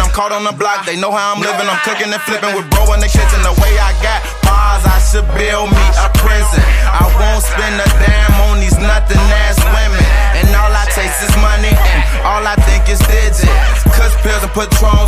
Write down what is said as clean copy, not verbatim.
I'm caught on the block, they know how I'm living. I'm cooking and flipping with bro in the kitchen. The way I got bars, I should build me a prison. I won't spend a damn on these nothing ass women. And all I taste is money, and all I think is digits. Cuss pills and Patrons